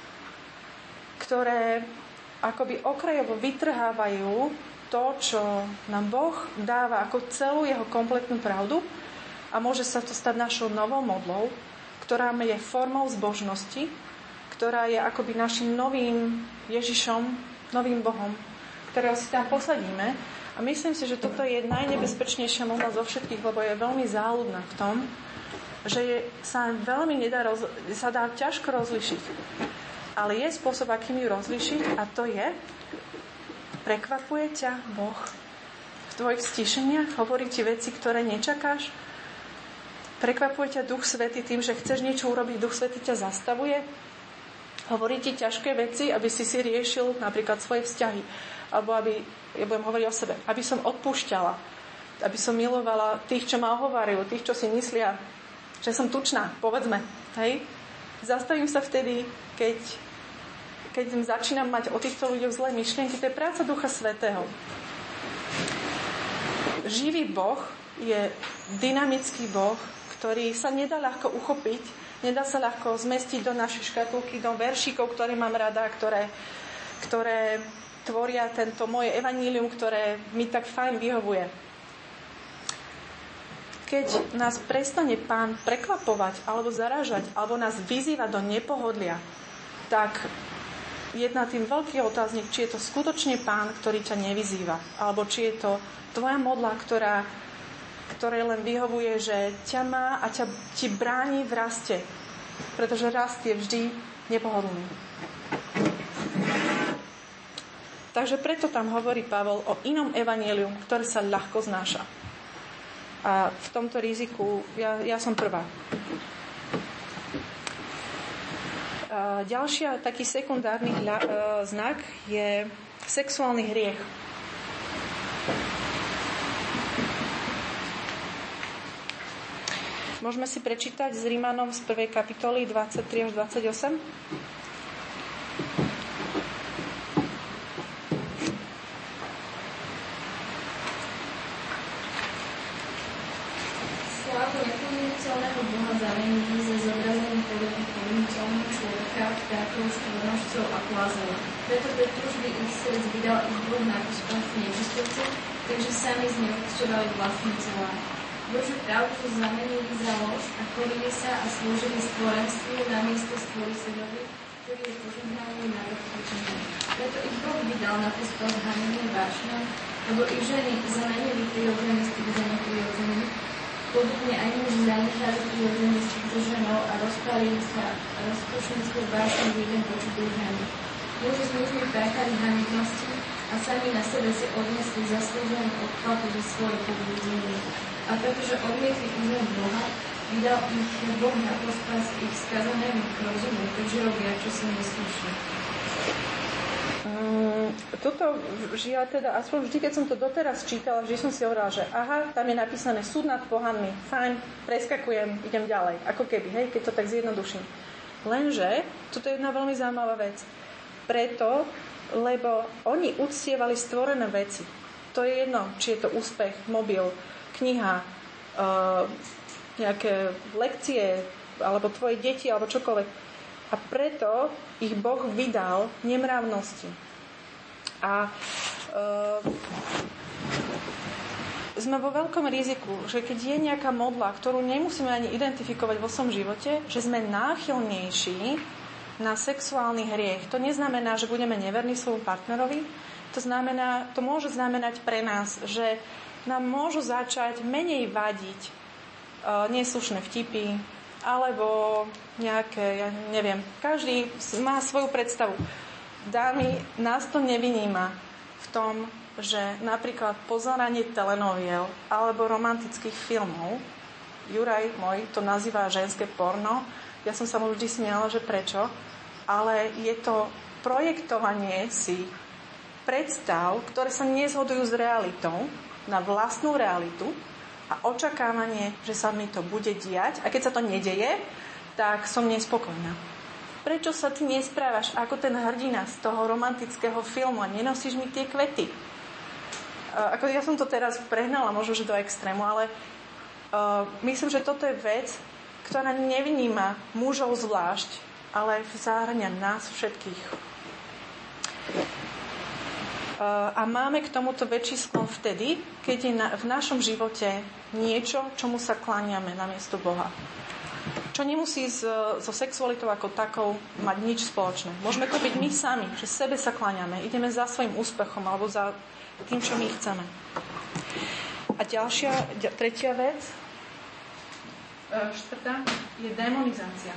ktoré akoby okrajovo vytrhávajú to, čo nám Boh dáva ako celú jeho kompletnú pravdu a môže sa to stať našou novou modlou, ktorá je formou zbožnosti, ktorá je akoby našim novým Ježišom, novým Bohom, ktorého si tam posadíme. A myslím si, že toto je najnebezpečnejšia modla zo všetkých, lebo je veľmi záľudná v tom, že je, sa veľmi nedá, roz, sa dá ťažko rozlišiť. Ale je spôsob, akým ju rozlišiť, a to je, prekvapuje ťa Boh v tvojich stišeniach, hovorí ti veci, ktoré nečakáš, prekvapuje ťa Duch Svätý tým, že chceš niečo urobiť, Duch Svätý ťa zastavuje. hovoriť ti ťažké veci, aby si si riešil napríklad svoje vzťahy. Alebo aby, ja budem hovoriť o sebe, aby som odpúšťala, aby som milovala tých, čo ma ohovárajú, tých, čo si myslia, že som tučná, povedzme. Hej? Zastavím sa vtedy, keď, keď začínam mať o týchto ľuďoch zlé myšlienky. To je práca Ducha Svätého. Živý Boh je dynamický Boh, ktorý sa nedá ľahko uchopiť, nedá sa ľahko zmestiť do našej škatulky, do veršíkov, ktoré mám rada, ktoré, ktoré tvoria tento moje evanílium, ktoré mi tak fajn vyhovuje. Keď nás prestane Pán prekvapovať alebo zarážať, alebo nás vyzýva do nepohodlia, tak je na tým veľký otáznik, či je to skutočne Pán, ktorý ťa nevyzýva, alebo či je to tvoja modla, ktorá, ktoré len vyhovuje, že ťa má a ťa, ti bráni v raste, pretože rast je vždy nepohodlný. Takže preto tam hovorí Pavol o inom evanjelium, ktoré sa ľahko znáša. A v tomto riziku ja, ja som prvá. A ďalšia, taký sekundárny hľa, e, znak je sexuálny hriech. Môžeme si prečítať z Rímanom z prvej kapitoly dvadsaťtri až dvadsaťosem? Nepominuteľného Boha zamení ze zobrazením podoby pominuteľného človeka, vtákov, stvornožcov a plázov. Preto do túžby ich srdc vydal ich Boh na pospach nečistotci, takže sami zneuctievali vlastné tela. Božiu pravdu zamenili za lož a korili sa a slúžili stvorenstvu namiesto stvoriteľovi, ktorý je požehnaný na rozpočenie. Preto ich Boh vydal na pospach hanebným vášňam, lebo ich ženy zamenili prirodzený styk za neprirodzený. Podobne aj muži zanechali prirodzený styk so ženou a rozpálili sa rozkošníckou vášňou jeden voči druhému. Muži s mužmi páchali hanebnosti a sami na sebe si odnesli zaslúženú odplatu za svoje pobúdenie. A pretože odmietli územ Boha, vydal ich Boh na pospas ich skazanému rozumu, takže robia, čo sa neslúši. Um, toto žiaľ teda, aspoň vždy, keď som to doteraz čítala, vždy som si hovorila, že aha, tam je napísané súd nad pohanmi, fajn, preskakujem, idem ďalej, ako keby, hej, keď to tak zjednoduším. Lenže, toto je jedna veľmi zaujímavá vec. Preto, lebo oni uctievali stvorené veci. To je jedno, či je to úspech, mobil, kniha, uh, nejaké lekcie, alebo tvoje deti, alebo čokoľvek. A preto ich Boh vydal nemravnosti. A uh, sme vo veľkom riziku, že keď je nejaká modla, ktorú nemusíme ani identifikovať vo svojom živote, že sme náchylnejší na sexuálny hriech. To neznamená, že budeme neverní svojmu partnerovi. To znamená, to môže znamenať pre nás, že nám môžu začať menej vadiť uh, neslušné vtipy, alebo nejaké, ja neviem, každý má svoju predstavu. Dámy, nás to nevyníma v tom, že napríklad pozeranie telenoviel alebo romantických filmov, Juraj môj to nazýva ženské porno, ja som sa mu vždy smiala, že prečo, ale je to projektovanie si predstav, ktoré sa nezhodujú s realitou, na vlastnú realitu, a očakávanie, že sa mi to bude diať. A keď sa to nedeje, tak som nespokojná. Prečo sa ty nesprávaš ako ten hrdina z toho romantického filmu a nenosíš mi tie kvety? Uh, ako ja som to teraz prehnala, možno, že do extrému, ale uh, myslím, že toto je vec, ktorá nevyníma mužov zvlášť, ale zahŕňa nás všetkých. A máme k tomuto väčší sklon vtedy, keď je na, v našom živote niečo, čomu sa kláňame namiesto Boha. Čo nemusí s, so sexualitou ako takou mať nič spoločné. Môžeme to byť my sami, že sebe sa kláňame, ideme za svojím úspechom alebo za tým, čo my chceme. A ďalšia, tretia vec, štvrtá, je demonizácia.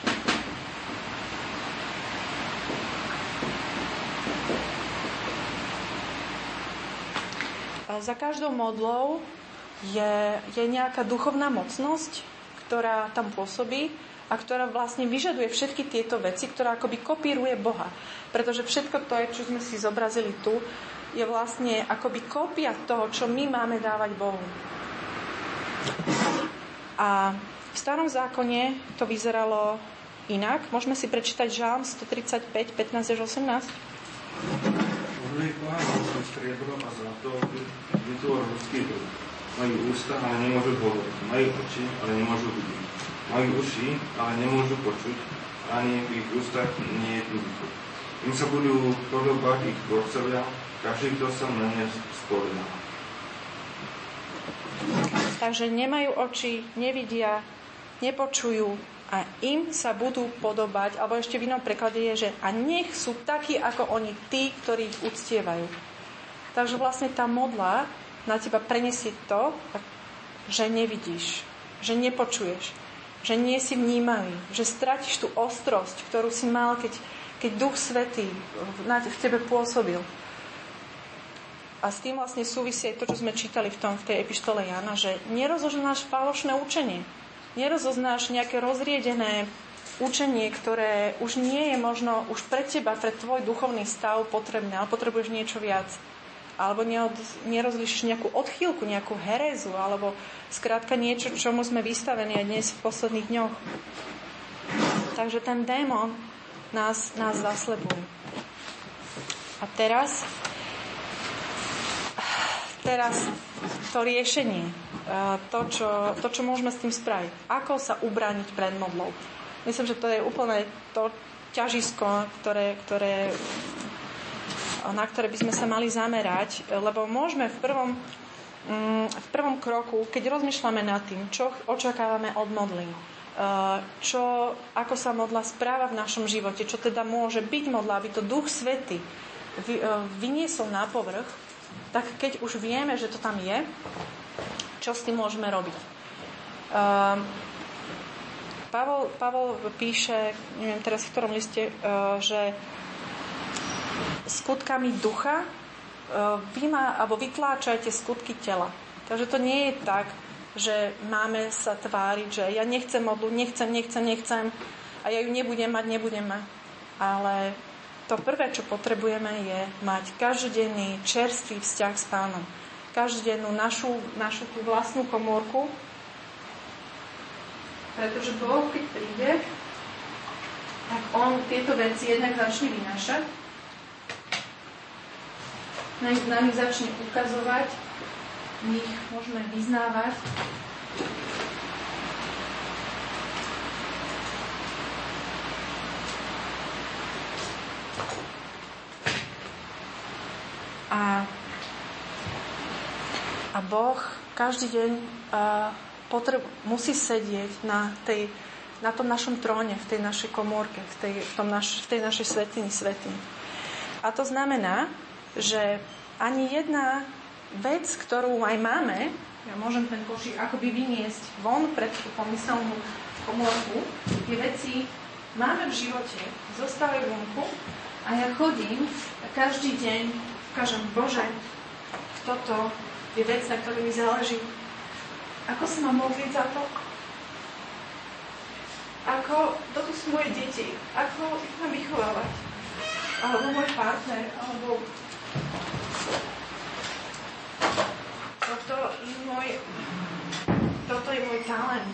Za každou modlou je, je nejaká duchovná mocnosť, ktorá tam pôsobí a ktorá vlastne vyžaduje všetky tieto veci, ktorá akoby kopíruje Boha. Pretože všetko to, čo sme si zobrazili tu, je vlastne akoby kópia toho, čo my máme dávať Bohu. A v starom zákone to vyzeralo inak. Môžeme si prečítať Žalm stotridsaťpäť, pätnásť až osemnásť. Podľa Pána striebro a zlato vytvor ľudský druh. Majú ústa, ale nemôžu hovoriť. Majú oči, ale nemôžu vidieť. Majú uši, ale nemôžu počuť. Ani v ich ústach nie je vzduchu. Im sa budú podobať ich tvorcovia, každý, kto sa na ne spovedá. Takže nemajú oči, nevidia, nepočujú a im sa budú podobať, alebo ešte v inom preklade je, že a nech sú takí ako oni, tí, ktorí ich uctievajú. Takže vlastne tá modla na teba preniesie to, že nevidíš, že nepočuješ, že nie si vnímavý, že stratíš tú ostrosť, ktorú si mal, keď, keď Duch Svätý v tebe pôsobil. A s tým vlastne súvisí aj to, čo sme čítali v, tom, v tej epištole Jána, že nerozoznáš falošné učenie. Nerozoznáš nejaké rozriedené učenie, ktoré už nie je možno už pre teba, pre tvoj duchovný stav potrebné, ale potrebuješ niečo viac. Alebo neod, nerozlišíš nejakú odchýlku, nejakú herézu, alebo skrátka niečo, čomu sme vystavení aj dnes v posledných dňoch. Takže ten démon nás, nás zaslepuje. A teraz teraz to riešenie, to čo, to, čo môžeme s tým spraviť. Ako sa ubrániť pred modlou. Myslím, že to je úplne to ťažisko, ktoré, ktoré, na ktoré by sme sa mali zamerať, lebo môžeme v prvom, v prvom kroku, keď rozmýšľame nad tým, čo očakávame od modly, čo, ako sa modla správa v našom živote, čo teda môže byť modla, aby to Duch Svätý vyniesol na povrch, tak keď už vieme, že to tam je, čo s tým môžeme robiť? Uh, Pavol, Pavol píše, neviem teraz v ktorom liste, uh, že skutkami ducha uh, vymá, alebo vytláčajte skutky tela. Takže to nie je tak, že máme sa tváriť, že ja nechcem modlu, nechcem, nechcem, nechcem a ja ju nebudem mať, nebudem mať. Ale to prvé, čo potrebujeme, je mať každodenný čerstvý vzťah s Pánom. Každodennú našu, našu tú vlastnú komórku. Pretože Boh, keď príde, tak On tieto veci jednak začne vynášať. Nám ich začne ukazovať. My ich môžeme vyznávať. A, a Boh každý deň uh, potreb, musí sedieť na, tej, na tom našom tróne, v tej našej komórke, v tej, v tom naš, v tej našej svätyni svätým. A to znamená, že ani jedna vec, ktorú aj máme, ja môžem ten košík akoby vyniesť von pred tú pomyselnú komórku, tie veci máme v živote, zostávajú vonku a ja chodím a každý deň kažem, Bože, toto je vec, na ktorej mi záleží. Ako sa mám modliť za to? Ako, toto sú moje deti. Ako ich mám vychovávať? Alebo môj partner, alebo toto je môj toto je môj talent.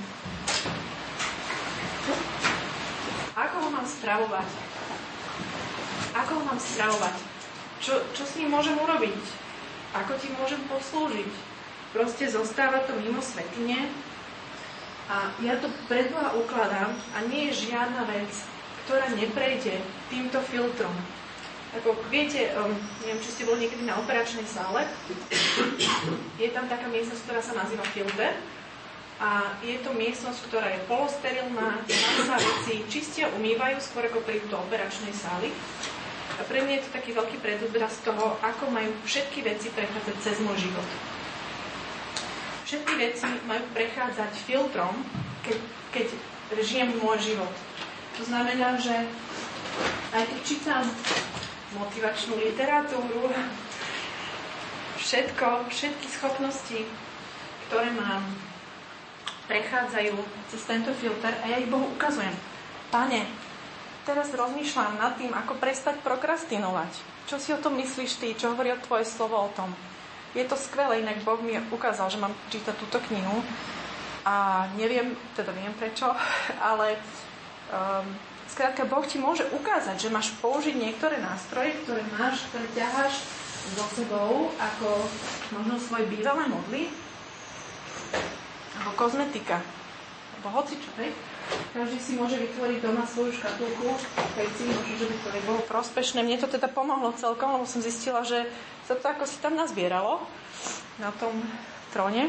Ako ho mám spravovať? Ako ho mám spravovať? Čo, čo s ním môžem urobiť? Ako ti môžem poslúžiť? Proste zostáva to mimo svätyne a ja to pred Boha ukladám a nie je žiadna vec, ktorá neprejde týmto filtrom. Ako viete, um, neviem, či ste boli niekedy na operačnej sále, je tam taká miestnosť, ktorá sa nazýva filter a je to miestnosť, ktorá je polosterilná, tam sa veci čistia, umývajú skôr ako prídu do operačnej sály. A pre mňa je to taký veľký predobraz toho, ako majú všetky veci prechádzať cez môj život. Všetky veci majú prechádzať filtrom, keď, keď žijem môj život. To znamená, že aj keď čítam motivačnú literatúru, všetko, všetky schopnosti, ktoré mám, prechádzajú cez tento filter a ja ich Bohu ukazujem. Pane, teraz rozmýšľam nad tým, ako prestať prokrastinovať. Čo si o tom myslíš ty? Čo hovorí tvoje slovo o tom? Je to skvelé, inak Boh mi ukázal, že mám čítať túto knihu a neviem, teda viem prečo, ale um, skrátka Boh ti môže ukázať, že máš použiť niektoré nástroje, ktoré máš, ktoré ťaháš so sebou, ako možno svoje bývalé modly, ako kozmetika, alebo hocičo, hej? Každý si môže vytvoriť doma svoju škatulku veci, možno, že by to nebolo prospešné. Mne to teda pomohlo celkom, lebo som zistila, že sa to ako si tam nazbieralo na tom tróne.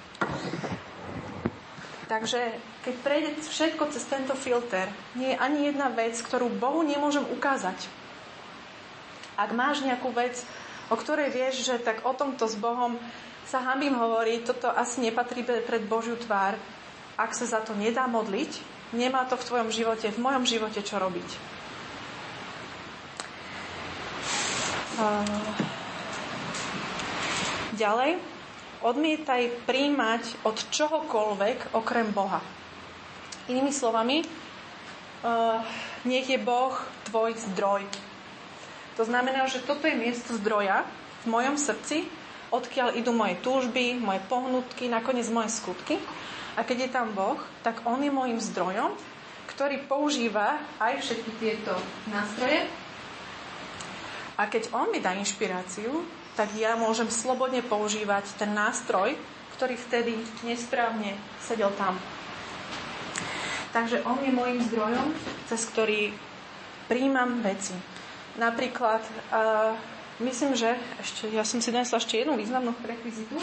Takže keď prejde všetko cez tento filter, nie je ani jedna vec, ktorú Bohu nemôžem ukázať. Ak máš nejakú vec, o ktorej vieš, že tak o tomto s Bohom sa hanbím hovoriť, toto asi nepatrí pred Božiu tvár, ak sa za to nedá modliť, nemá to v tvojom živote, v mojom živote čo robiť. Ďalej, odmietaj príjmať od čohokoľvek okrem Boha. Inými slovami, nech je Boh tvoj zdroj. To znamená, že toto je miesto zdroja v mojom srdci, odkiaľ idú moje túžby, moje pohnutky, nakoniec moje skutky. A keď je tam Boh, tak On je môjim zdrojom, ktorý používa aj všetky tieto nástroje. A keď On mi dá inšpiráciu, tak ja môžem slobodne používať ten nástroj, ktorý vtedy nesprávne sedel tam. Takže On je môjim zdrojom, cez ktorý príjmam veci. Napríklad, uh, myslím, že ešte, ja som si donesla ešte jednu významnú rekvizitu.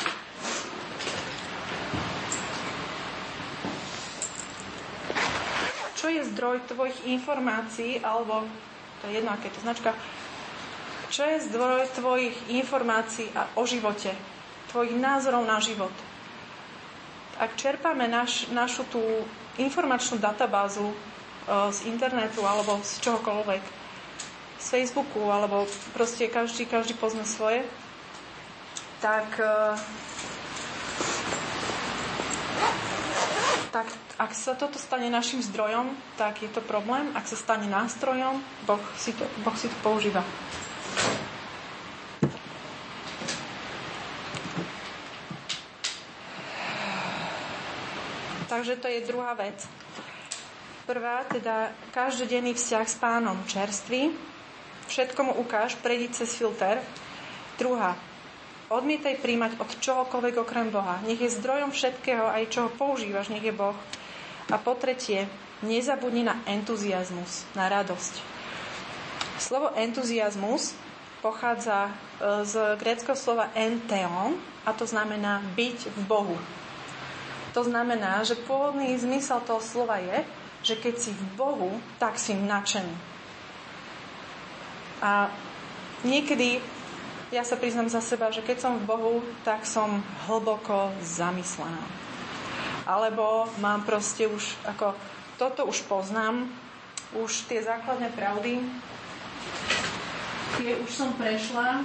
Čo je zdroj tvojich informácií, alebo, to je jedno, aké je to značka, čo je zdroj tvojich informácií a o živote, tvojich názorov na život. Ak čerpáme naš, našu tú informačnú databázu e, z internetu alebo z čohokoľvek, z Facebooku, alebo proste každý, každý pozná svoje, tak, e, tak ak sa toto stane našim zdrojom, tak je to problém. Ak sa stane nástrojom, Boh si to, boh si to používa. Takže to je druhá vec. Prvá, teda každodenný vzťah s Pánom čerstvý. Všetko mu ukáž, prejdi cez filter. Druhá, odmietaj príjmať od čohokoľvek okrem Boha. Nech je zdrojom všetkého, aj čoho používaš, nech je Boh. A po tretie, nezabudni na entuziazmus, na radosť. Slovo entuziazmus pochádza z gréckeho slova enteon a to znamená byť v Bohu. To znamená, že pôvodný zmysel toho slova je, že keď si v Bohu, tak si nadšený. A niekedy, ja sa priznám za seba, že keď som v Bohu, tak som hlboko zamyslená. Alebo mám proste už, ako toto už poznám, už tie základné pravdy, tie už som prešla.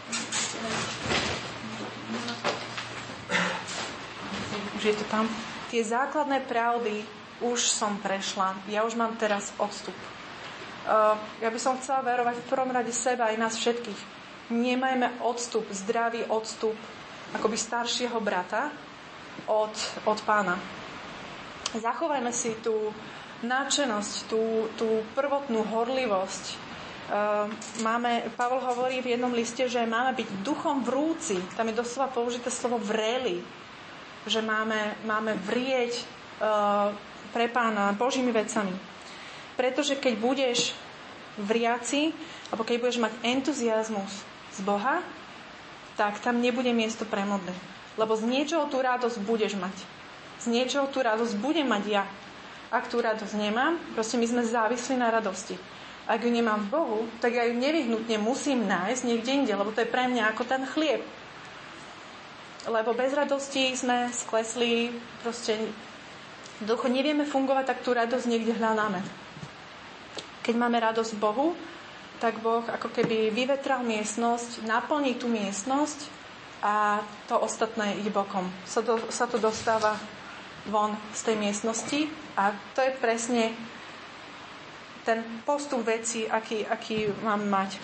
Už je to tam. Tie základné pravdy už som prešla. Ja už mám teraz odstup. Uh, ja by som chcela verovať v prvom rade seba aj nás všetkých. Nemajme odstup, zdravý odstup akoby staršieho brata od, od Pána. Zachovajme si tú nadšenosť, tú, tú prvotnú horlivosť. Uh, máme, Pavol hovorí v jednom liste, že máme byť duchom vrúci. Tam je doslova použité slovo vreli. Že máme, máme vrieť uh, pre Pána Božími vecami. Pretože keď budeš vriaci, alebo keď budeš mať entuziazmus z Boha, tak tam nebude miesto pre modly. Lebo z niečoho tú radosť budeš mať. Z niečoho tú radosť budem mať ja. Ak tú radosť nemám, proste my sme závislí na radosti. Ak ju nemám v Bohu, tak ja ju nevyhnutne musím nájsť niekde inde, lebo to je pre mňa ako ten chlieb. Lebo bez radosti sme sklesli, proste ducho nevieme fungovať, tak tú radosť niekde hľadáme. Keď máme radosť v Bohu, tak Boh ako keby vyvetral miestnosť, naplní tú miestnosť a to ostatné ide bokom. Sa to, sa to dostáva von z tej miestnosti a to je presne ten postup vecí, aký, aký mám mať.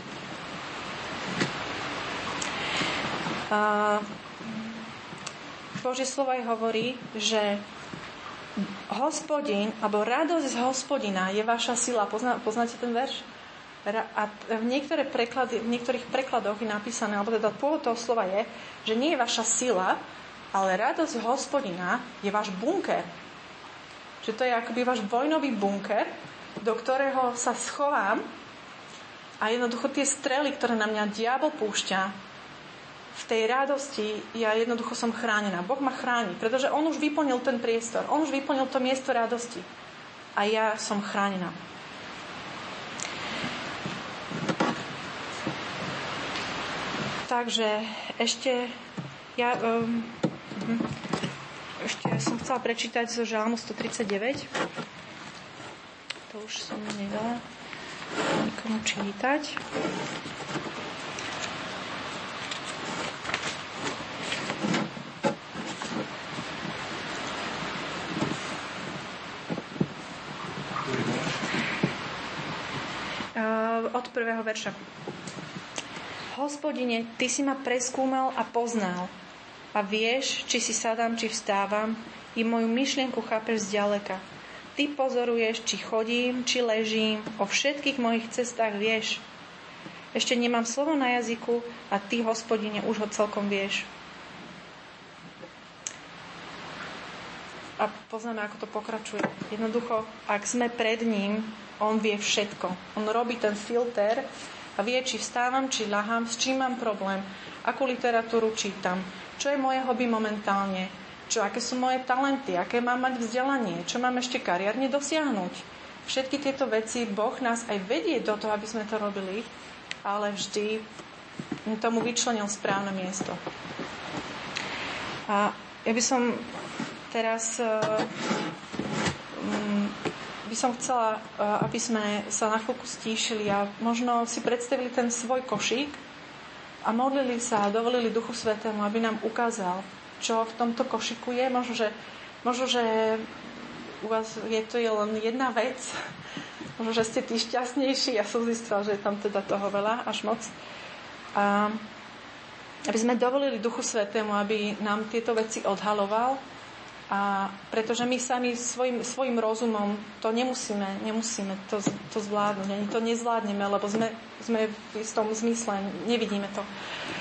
A Božie slovo aj hovorí, že Hospodin, alebo radosť z Hospodina je vaša sila. Pozná, poznáte ten verš? A v, niektoré preklady, v niektorých prekladoch je napísané, alebo teda pôvod toho slova je, že nie je vaša sila, ale radosť Hospodina je váš bunker. Že to je akoby váš vojnový bunker, do ktorého sa schovám a jednoducho tie strely, ktoré na mňa diabol púšťa, v tej radosti ja jednoducho som chránená. Boh ma chráni, pretože on už vyplnil ten priestor, on už vyplnil to miesto radosti a ja som chránená. Takže ešte ja um, ešte som chcela prečítať zo Žalmu stotridsaťdeväť. To už som nedala nikomu čítať. Od prvého verša. Hospodine, Ty si ma preskúmal a poznal a vieš, či si sadám, či vstávam, i moju myšlienku chápeš zďaleka. Ty pozoruješ, či chodím, či ležím, o všetkých mojich cestách vieš. Ešte nemám slovo na jazyku a Ty, Hospodine, už ho celkom vieš. A poznáme, ako to pokračuje. Jednoducho, ak sme pred ním, on vie všetko. On robí ten filter a vie, či vstávam, či ľahám, s čím mám problém, akú literatúru čítam, čo je moje hobby momentálne, čo, aké sú moje talenty, aké mám mať vzdelanie, čo mám ešte kariérne dosiahnuť. Všetky tieto veci Boh nás aj vedie do toho, aby sme to robili, ale vždy tomu vyčlenil správne miesto. A ja by som teraz um, by som chcela, aby sme sa na chvíľku stíšili a možno si predstavili ten svoj košík a modlili sa a dovolili Duchu Svätému, aby nám ukázal, čo v tomto košíku je. Možno, že, možno, že u vás je to len jedna vec. Možno, že ste tí šťastnejší. Ja som zistila, že je tam teda toho veľa, až moc. A aby sme dovolili Duchu Svätému, aby nám tieto veci odhaloval. A pretože my sami svojim, svojim rozumom to nemusíme, nemusíme to, to zvládnuť. Ani to nezvládneme, lebo sme, sme v istom zmysle, nevidíme to.